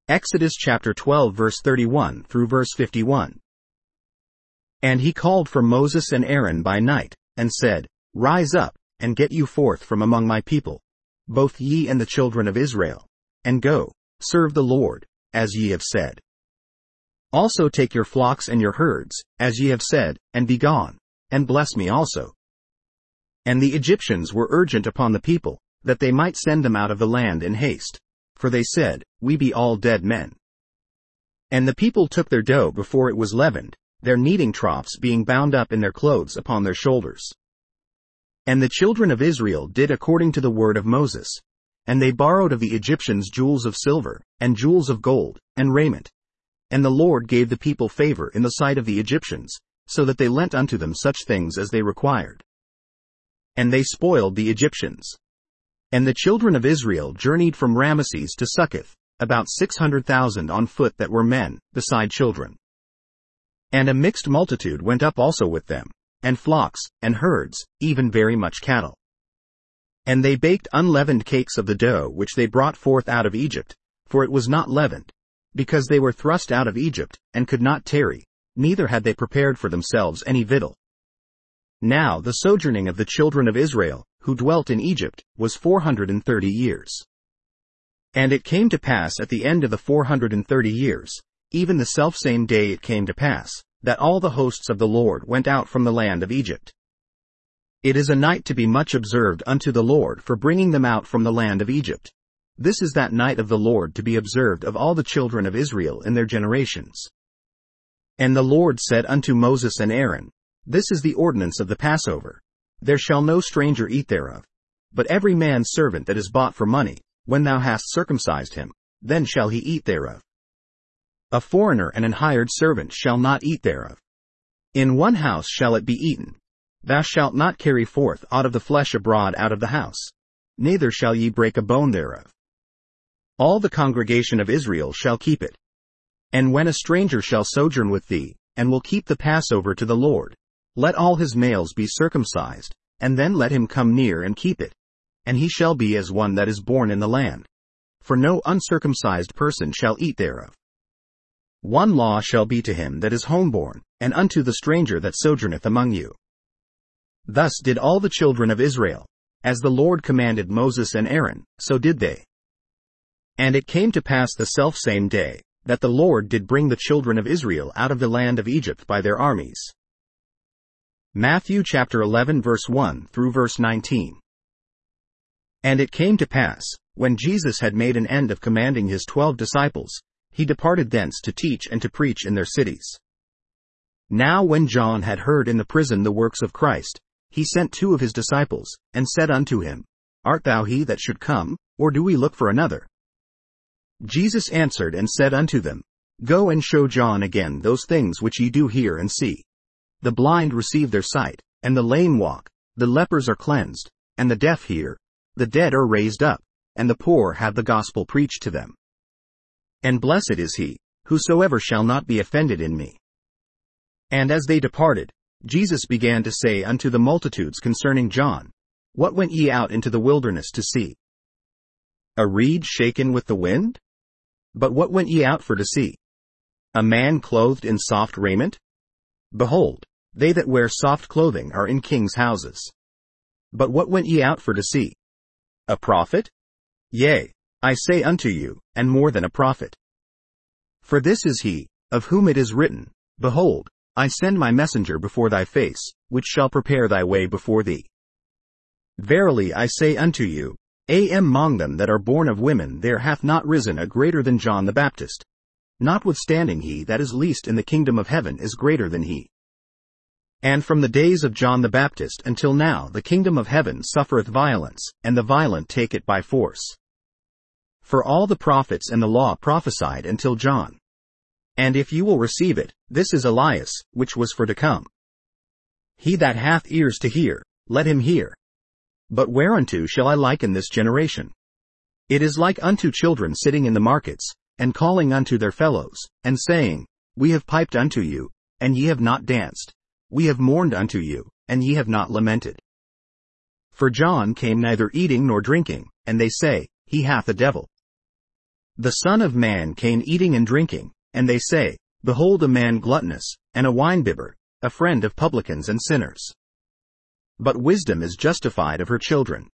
Exodus chapter 12 verse 31 through verse 51. And he called for Moses and Aaron by night, and said, Rise up, and get you forth from among my people, both ye and the children of Israel, and go, serve the Lord, as ye have said. Also take your flocks and your herds, as ye have said, and be gone, and bless me also. And the Egyptians were urgent upon the people, that they might send them out of the land in haste. For they said, We be all dead men. And the people took their dough before it was leavened, their kneading troughs being bound up in their clothes upon their shoulders. And the children of Israel did according to the word of Moses. And they borrowed of the Egyptians jewels of silver, and jewels of gold, and raiment. And the Lord gave the people favor in the sight of the Egyptians, so that they lent unto them such things as they required. And they spoiled the Egyptians. And the children of Israel journeyed from Ramesses to Succoth, about 600,000 on foot that were men, beside children. And a mixed multitude went up also with them, and flocks, and herds, even very much cattle. And they baked unleavened cakes of the dough which they brought forth out of Egypt, for it was not leavened, because they were thrust out of Egypt, and could not tarry, neither had they prepared for themselves any victual. Now the sojourning of the children of Israel, who dwelt in Egypt, was 430 years. And it came to pass at the end of the 430 years, even the selfsame day it came to pass, that all the hosts of the Lord went out from the land of Egypt. It is a night to be much observed unto the Lord for bringing them out from the land of Egypt. This is that night of the Lord to be observed of all the children of Israel in their generations. And the Lord said unto Moses and Aaron, This is the ordinance of the Passover. There shall no stranger eat thereof. But every man's servant that is bought for money, when thou hast circumcised him, then shall he eat thereof. A foreigner and an hired servant shall not eat thereof. In one house shall it be eaten. Thou shalt not carry forth aught of the flesh abroad out of the house, neither shall ye break a bone thereof. All the congregation of Israel shall keep it. And when a stranger shall sojourn with thee, and will keep the Passover to the Lord, let all his males be circumcised, and then let him come near and keep it. And he shall be as one that is born in the land. For no uncircumcised person shall eat thereof. One law shall be to him that is homeborn, and unto the stranger that sojourneth among you. Thus did all the children of Israel. As the Lord commanded Moses and Aaron, so did they. And it came to pass the selfsame day, that the Lord did bring the children of Israel out of the land of Egypt by their armies. Matthew chapter 11 verse 1 through verse 19. And it came to pass, when Jesus had made an end of commanding his 12 disciples, he departed thence to teach and to preach in their cities. Now when John had heard in the prison the works of Christ, he sent 2 of his disciples, and said unto him, Art thou he that should come, or do we look for another? Jesus answered and said unto them, Go and show John again those things which ye do hear and see. The blind receive their sight, and the lame walk, the lepers are cleansed, and the deaf hear, the dead are raised up, and the poor have the gospel preached to them. And blessed is he, whosoever shall not be offended in me. And as they departed, Jesus began to say unto the multitudes concerning John, What went ye out into the wilderness to see? A reed shaken with the wind? But what went ye out for to see? A man clothed in soft raiment? Behold, they that wear soft clothing are in kings' houses. But what went ye out for to see? A prophet? Yea, I say unto you, and more than a prophet. For this is he, of whom it is written, Behold, I send my messenger before thy face, which shall prepare thy way before thee. Verily I say unto you, among them that are born of women there hath not risen a greater than John the Baptist. Notwithstanding he that is least in the kingdom of heaven is greater than he. And from the days of John the Baptist until now the kingdom of heaven suffereth violence, and the violent take it by force. For all the prophets and the law prophesied until John. And if you will receive it, this is Elias, which was for to come. He that hath ears to hear, let him hear. But whereunto shall I liken this generation? It is like unto children sitting in the markets, and calling unto their fellows, and saying, We have piped unto you, and ye have not danced. We have mourned unto you, and ye have not lamented. For John came neither eating nor drinking, and they say, He hath a devil. The Son of Man came eating and drinking, and they say, Behold a man gluttonous, and a winebibber, a friend of publicans and sinners. But wisdom is justified of her children.